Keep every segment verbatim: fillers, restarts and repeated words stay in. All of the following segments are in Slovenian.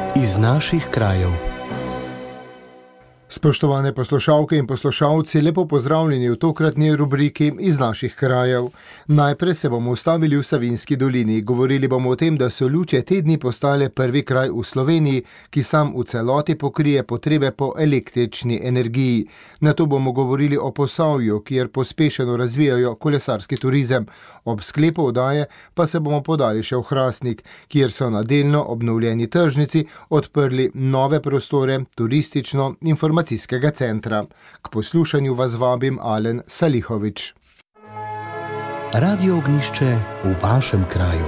Iz naših krajev. Spoštovane poslušalke in poslušalci, lepo pozdravljeni v tokratni rubriki Iz naših krajev. Najprej se bomo ustavili v Savinjski dolini. Govorili bomo o tem, da so Luče te dni postale prvi kraj v Sloveniji, ki sam v celoti pokrije potrebe po električni energiji. Nato bomo govorili o Posavju, kjer pospešeno razvijajo kolesarski turizem. Ob sklepu oddaje pa se bomo podali še v Hrastnik, kjer so na delno obnovljeni tržnici odprli nove prostore turistično-informacijskega centra. K poslušanju vas vabim Alen Salihovič. Radio Ognjišče v vašem kraju.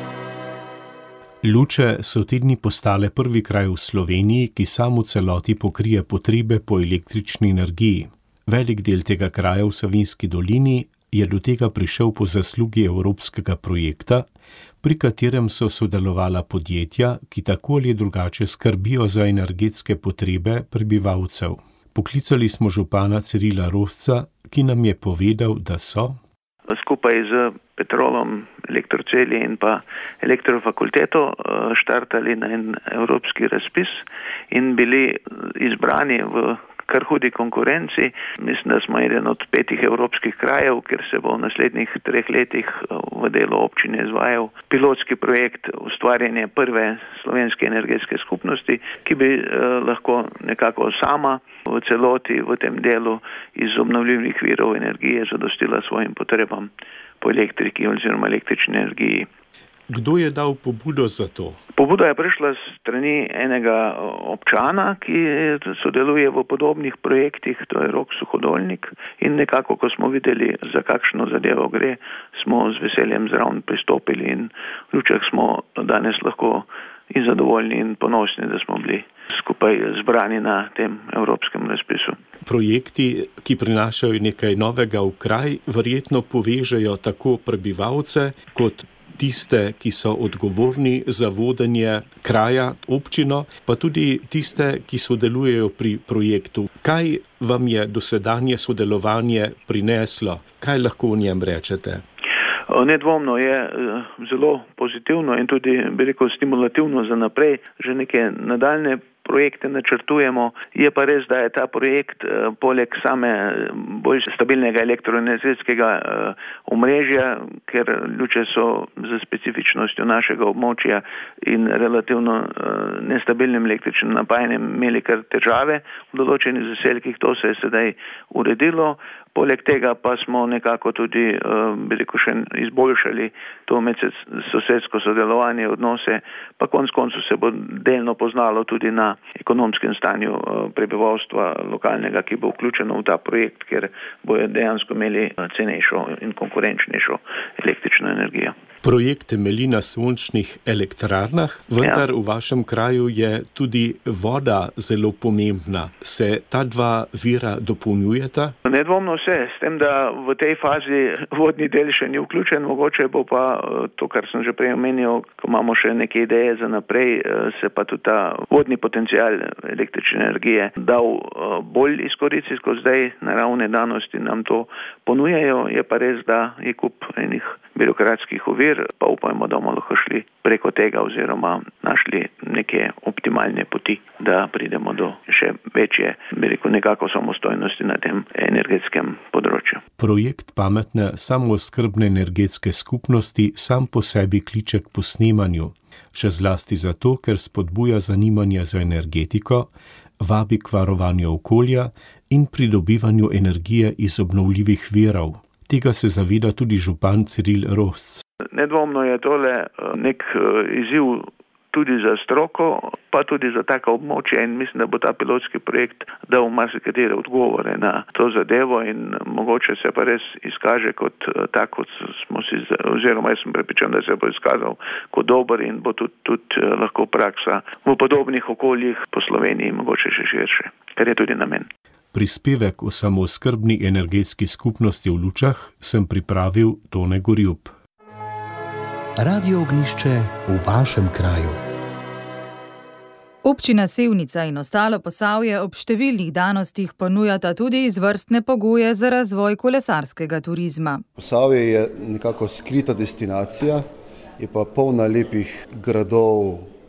Luče so te dni postale prvi kraj v Sloveniji, ki sam v celoti pokrije potrebe po električni energiji. Velik del tega kraja v Savinjski dolini je do tega prišel po zaslugi evropskega projekta, pri katerem so sodelovala podjetja, ki tako ali drugače skrbijo za energetske potrebe prebivalcev. Poklicali smo župana Cirila Rosca, ki nam je povedal, da so skupaj z Petrolom, Elektroceli in pa Elektrofakulteto štartali na en evropski razpis in bili izbrani v kar hudi konkurenci. Mislim, da smo eden od petih evropskih krajev, kjer se bo v naslednjih treh letih v delu občine izvajal pilotski projekt ustvarjanja prve slovenske energetske skupnosti, ki bi eh, lahko nekako sama v celoti v tem delu iz obnovljivih virov energije zadostila svojim potrebam po elektriki oziroma električni energiji. Kdo je dal pobudo za to? Pobuda je prišla s strani enega občana, ki sodeluje v podobnih projektih, to je Rok Suhodolnik, in nekako, ko smo videli, za kakšno zadevo gre, smo z veseljem zraven pristopili in v Lučah smo danes lahko in zadovoljni in ponosni, da smo bili skupaj zbrani na tem evropskem razpisu. Projekti, ki prinašajo nekaj novega v kraj, verjetno povežejo tako prebivalce kot tiste, ki so odgovorni za vodenje kraja, občino, pa tudi tiste, ki sodelujejo pri projektu. Kaj vam je dosedanje sodelovanje prineslo? Kaj lahko o njem rečete? Nedvomno je zelo pozitivno in tudi, bi rekel, stimulativno za naprej. Že neke nadaljne projekte načrtujemo. Je pa res, da je ta projekt eh, poleg same bolj stabilnega elektroenergetskega eh, omrežja, ker Luče so za specifičnostjo našega območja in relativno eh, nestabilnim električnim napajanjem imeli kar težave v določenih zaselkih, to se je sedaj uredilo. Poleg tega pa smo nekako tudi bi rekel, še izboljšali to medsosedsko sodelovanje, odnose, pa konec koncev se bo delno poznalo tudi na ekonomskem stanju prebivalstva lokalnega, ki bo vključeno v ta projekt, ker bojo dejansko imeli cenejšo in konkurenčnejšo električno energijo. Projekt temelji na sončnih elektrarnah, vendar ja. V vašem kraju je tudi voda zelo pomembna. Se ta dva vira dopolnjujeta? Nedvomno se, s tem, da v tej fazi vodni del še ni vključen, mogoče bo pa to, kar sem že prej omenil, ko imamo še neke ideje za naprej, se pa tudi ta vodni potencial električne energije dal bolj izkoristiti, ko zdaj naravne danosti nam to ponujajo. Je pa res, da je kup enih birokratskih ovir, pa upajmo, da bomo lahko šli preko tega oziroma našli neke optimalne poti, da pridemo do še večje, bi rekel, nekako samostojnosti na tem energetskem področju. Projekt pametne samooskrbne energetske skupnosti sam po sebi kliče k posnemanju, še zlasti zato, ker spodbuja zanimanje za energetiko, vabi k varovanju okolja in pridobivanju energije iz obnovljivih virov. Tega se zaveda tudi župan Ciril Rosc. Nedvomno je tole nek izziv tudi za stroko, pa tudi za taka območja in mislim, da bo ta pilotski projekt dal marsikatere odgovore na to zadevo in mogoče se pa res izkaže kot tak, kot smo si, oziroma jaz sem prepričan, da se bo izkazal kot dober in bo tudi, tudi lahko praksa v podobnih okoljih po Sloveniji, mogoče še širše, kar je tudi namen. Prispevek o samooskrbni energetski skupnosti v Lučah sem pripravil Tone Gorjub. Radio Ognjišče v vašem kraju. Občina Sevnica in ostalo Posavje ob številnih danostih ponujata tudi izvrstne pogoje za razvoj kolesarskega turizma. Posavje je nekako skrita destinacija, je pa polna lepih gradov,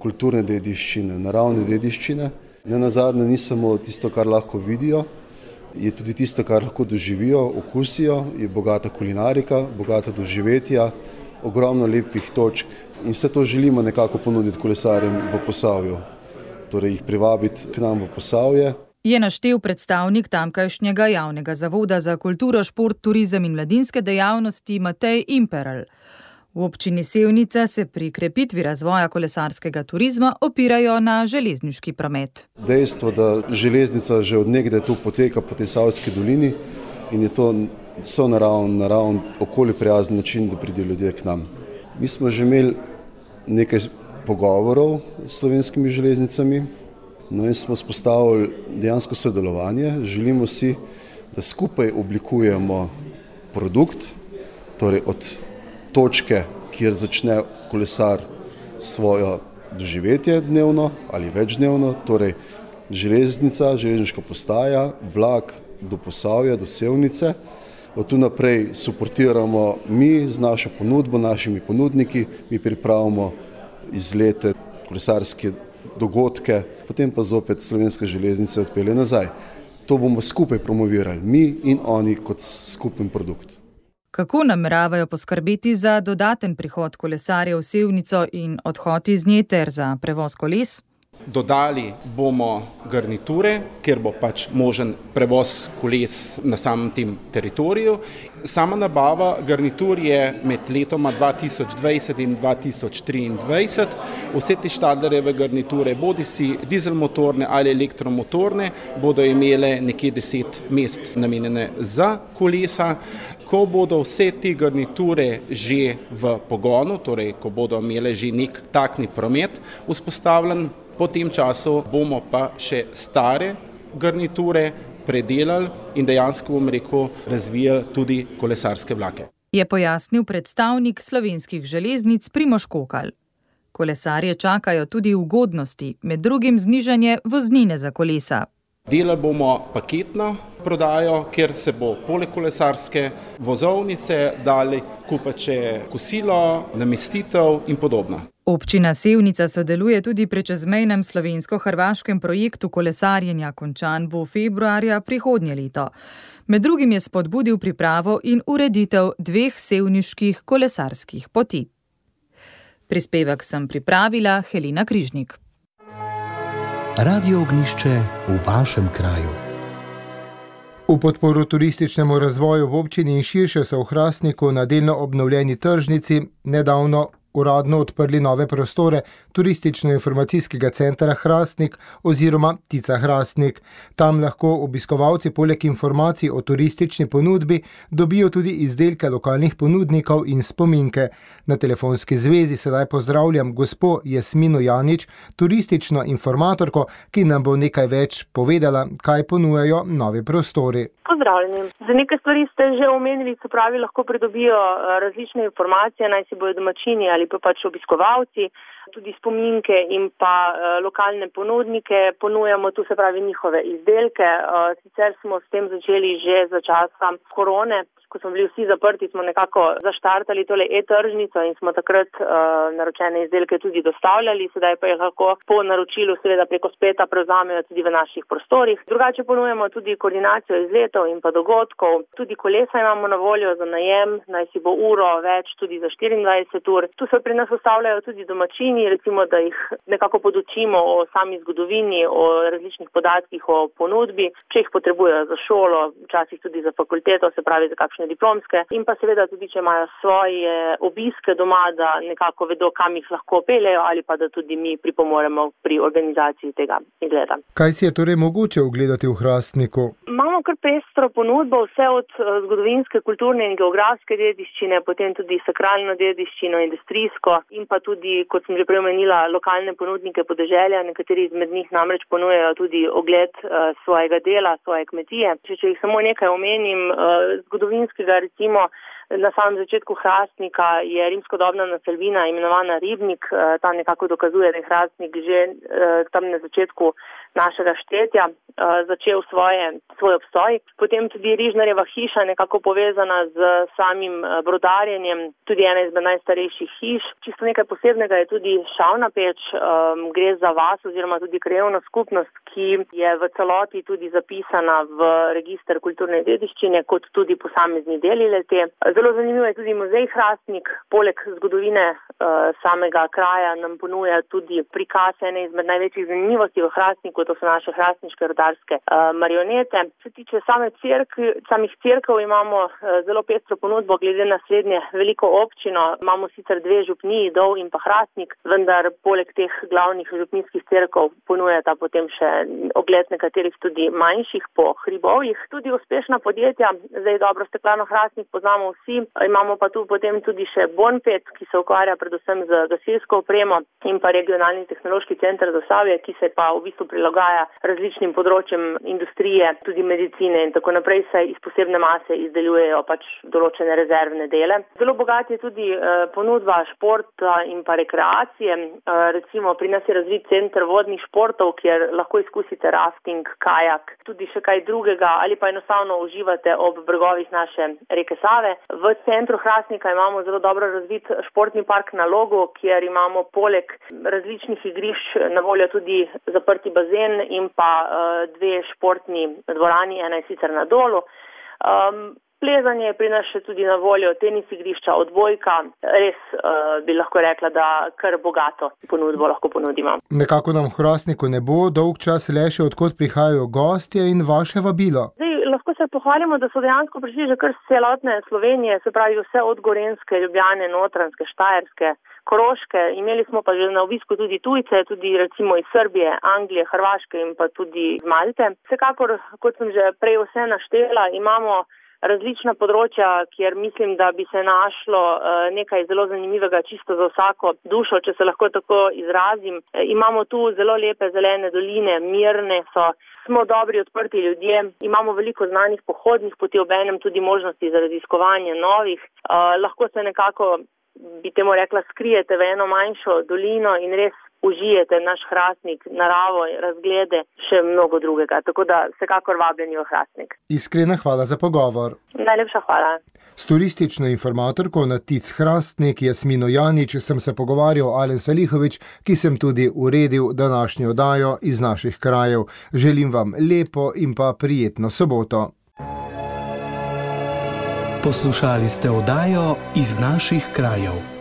kulturne dediščine, naravne dediščine. Ne nazadnje ni samo tisto, kar lahko vidijo, je tudi tisto, kar lahko doživijo, okusijo, je bogata kulinarika, bogata doživetja, ogromno lepih točk in vse to želimo nekako ponuditi kolesarjem v Posavju, torej jih privabiti k nam v Posavje. Je naštel predstavnik tamkajšnjega javnega zavoda za kulturo, šport, turizem in mladinske dejavnosti Matej Imperl. V občini Sevnica se pri krepitvi razvoja kolesarskega turizma opirajo na železniški promet. Dejstvo, da železnica že od nekdaj tu poteka po tej Savski dolini in je to sonaravn, naravn, okolju prijazen način, da pridejo ljudje k nam. Mi smo že imeli nekaj pogovorov s slovenskimi železnicami, no in smo spostavili dejansko sodelovanje. Želimo si, da skupaj oblikujemo produkt, torej od točke, kjer začne kolesar svojo doživetje dnevno ali večdnevno, torej železnica, železniška postaja, vlak do Posavja, do Sevnice. Od tu naprej suportiramo mi z našo ponudbo, našimi ponudniki, mi pripravimo izlete, kolesarske dogodke, potem pa zopet Slovenska železnica odpelje nazaj. To bomo skupaj promovirali, mi in oni kot skupen produkt. Kako nameravajo poskrbeti za dodaten prihod kolesarjev v Sevnico in odhod iz nje ter za prevoz koles? Dodali bomo garniture, kjer bo pač možen prevoz koles na samem tem teritoriju. Sama nabava garnitur je med letoma dva tisoč dvajset in dva tisoč triindvajset. Vse te Stadlerjeve garniture, bodi si dizelmotorne ali elektromotorne, bodo imele nekje deset mest namenjene za kolesa. Ko bodo vse te garniture že v pogonu, torej ko bodo imele že nek takni promet vzpostavljen, po tem času bomo pa še stare garniture predelali in dejansko, bom rekel, razvijali tudi kolesarske vlake. Je pojasnil predstavnik Slovenskih železnic Primož Kokalj. Kolesarje čakajo tudi ugodnosti, med drugim znižanje voznine za kolesa. Delali bomo paketno prodajo, kjer se bo poleg kolesarske vozovnice dali kupiti še kosilo, namestitev in podobno. Občina Sevnica sodeluje tudi pri čezmejnem slovensko-hrvaškem projektu kolesarjenja, končan bo februarja prihodnje leto. Med drugim je spodbudil pripravo in ureditev dveh sevniških kolesarskih poti. Prispevek sem pripravila Helena Križnik. Radio Ognjišče v vašem kraju. V podporu turističnemu razvoju v občini in širše so v Hrastniku na delno obnovljeni tržnici nedavno uradno odprli nove prostore turistično-informacijskega centra Hrastnik oziroma Tica Hrastnik. Tam lahko obiskovalci poleg informacij o turistični ponudbi dobijo tudi izdelke lokalnih ponudnikov in spominke. Na telefonski zvezi sedaj pozdravljam gospo Jasmino Janič, turistično informatorko, ki nam bo nekaj več povedala, kaj ponujajo novi prostori. Pozdravljeni. Za nekaj stvari ste že omenili, se pravi, lahko pridobijo različne informacije, naj si bojo domačini ali pa pač obiskovalci, tudi spominke in pa uh, lokalne ponudnike, ponujamo tu, se pravi, njihove izdelke. Uh, sicer smo s tem začeli že za časa korone, ko smo bili vsi zaprti, smo nekako zaštartali tole e-tržnico in smo takrat uh, naročene izdelke tudi dostavljali, sedaj pa jih lahko po naročilu seveda preko spleta prevzamejo tudi v naših prostorih. Drugače ponujemo tudi koordinacijo izletov in pa dogodkov, tudi kolesa imamo na voljo za najem, naj si bo uro več, tudi za štiriindvajset ur. Tu se pri nas ostavljajo tudi domačini, recimo, da jih nekako podučimo o sami zgodovini, o različnih podatkih o ponudbi, če jih potrebujejo za šolo, včasih tudi za fakulteto, se pravi za kakšne diplomske, in pa seveda tudi, če imajo svoje obiske doma, da nekako vedo, kam jih lahko peljejo ali pa da tudi mi pripomoremo pri organizaciji tega izleta. Kaj si je torej mogoče ogledati v Hrastniku? Imamo kar pestro ponudbo, vse od zgodovinske, kulturne in geografske dediščine, potem tudi sakralno dediščino, industrijsko in pa tudi, kot sem že prej omenila, lokalne ponudnike podeželja, nekateri izmed njih namreč ponujajo tudi ogled uh, svojega dela, svoje kmetije. Če, če jih samo nekaj omenim, uh, zgodovinskega recimo Na samem začetku Hrastnika je rimskodobna naselbina imenovana Ribnik. Ta nekako dokazuje, da je Hrastnik že tam na začetku našega štetja začel svoje, svoj obstoj. Potem tudi Rižnarjeva hiša nekako povezana z samim brodarjenjem, tudi ena izmed najstarejših hiš. Čisto nekaj posebnega je tudi Šavna peč, gre za vas oziroma tudi krajevno skupnost, ki je v celoti tudi zapisana v register kulturne dediščine, kot tudi posamezni deli le-te. Zelo zanimivo je tudi muzej Hrastnik. Poleg zgodovine samega kraja nam ponuja tudi prikaz ene izmed največjih zanimivosti v Hrastniku, to so naše hrastniške rodarske marionete. Se tiče same cerkvi, samih cerkev imamo zelo pestro ponudbo glede na srednje veliko občino. Imamo sicer dve župniji, Dol in pa Hrastnik, vendar poleg teh glavnih župnijskih cerkev ponujata potem še ogled nekaterih tudi manjših po hribovjih. Tudi uspešna podjetja, zdaj dobro Steklano Hrastnik poznamo vsi, imamo pa tu potem tudi še Bonpet, ki se ukvarja predvsem z gasilsko opremo, in pa regionalni tehnološki center Zasavje, ki se pa v bistvu prilagaja različnim področjem industrije, tudi medicine in tako naprej, se iz posebne mase izdelujejo pač določene rezervne dele. Zelo bogat je tudi eh, ponudba športa in pa rekreacije. Eh, recimo pri nas je razvit center vodnih športov, kjer lahko izkusite rafting, kajak, tudi še kaj drugega ali pa enostavno uživate ob bregovih naše reke Save. V centru Hrastnika imamo zelo dobro razvit športni park na Logu, kjer imamo poleg različnih igrišč na voljo tudi zaprti bazen in pa uh, dve športni dvorani, ena je sicer na Dolu. Um, plezanje je pri nas še tudi na voljo, tenis igrišča, odbojka. Res uh, bi lahko rekla, da kar bogato ponudbo lahko ponudimo. Nekako nam v Hrastniku ne bo dolg čas le še, odkot prihajajo gostje in vaše vabilo. Zdaj, lahko se pohvalimo, da so dejansko prišli že kar z celotne Slovenije, se pravi vse od Gorenjske, Ljubljane, Notranjske, Štajerske, Koroške. Imeli smo pa že na obisku tudi tujce, tudi recimo iz Srbije, Anglije, Hrvaške in pa tudi iz Malte. Vsekakor, kot sem že prej vse naštela, imamo različna področja, kjer mislim, da bi se našlo nekaj zelo zanimivega čisto za vsako dušo, če se lahko tako izrazim. Imamo tu zelo lepe zelene doline, mirne so, smo dobri, odprti ljudje, imamo veliko znanih pohodnih poti, obenem tudi možnosti za raziskovanje novih. Lahko se nekako, bi temu rekla, skrijete v eno manjšo dolino in res užijete naš Hrastnik, naravo, razglede, še mnogo drugega. Tako da vsekakor vabljeni v Hrastnik. Iskrena hvala za pogovor. Najlepša hvala. S turistično informatorko na Tic Hrastnik Jasmino Janič sem se pogovarjal Alen Salihovič, ki sem tudi uredil današnjo oddajo iz naših krajev. Želim vam lepo in pa prijetno soboto. Poslušali ste oddajo iz naših krajev.